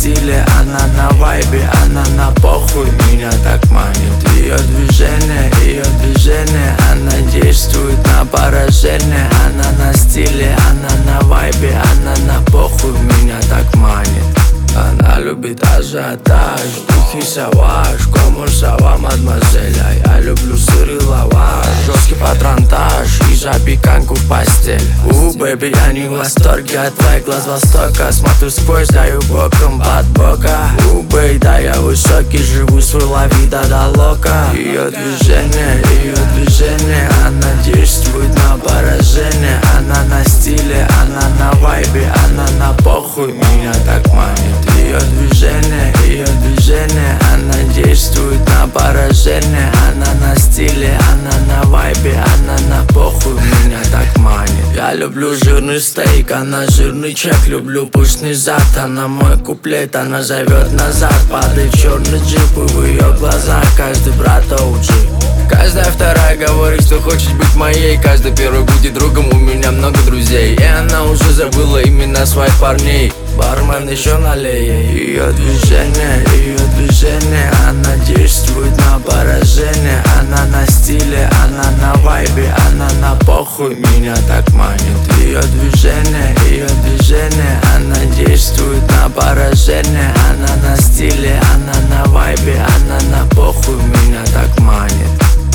стиле, она на вайбе, она на похуй, меня так манит. Ее движение, она действует на поражение. Она на стиле, она на вайбе, она на похуй, меня так манит. Она любит ажиотаж, духи саваж, como сава мадемуазель. А я люблю сыр и лаваш, жесткий патронтаж и запеканку в постель. Бэби, я не в восторге от твоих глаз востока. Смотрю сквозь, даю боком под бока. Бэй, да я высокий, живу свой лавида до лока. Ее движение, она действует на поражение. Она на стиле, она на вайбе, она на похуй, меня так манит. Ее движение, она действует на поражение. Она на стиле, она на вайбе, она на похуй, меня так манит. Я люблю жирный стейк, она жирный чек. Люблю пышный зад, она мой куплет. Она зовет назад, падает черный джип. И в ее глазах каждый брат OG. Каждая вторая говорит, что хочет быть моей. Каждый первый будет другом, у меня много друзей. И она уже забыла имена своих парней. Бармен еще налей. Ее движение, она действует на поражение. Она на стиле, она на вайбе, она на похуй, меня так манит. Ее движение, она действует на поражение. Она на стиле, она на вайбе, она на похуй, меня так манит.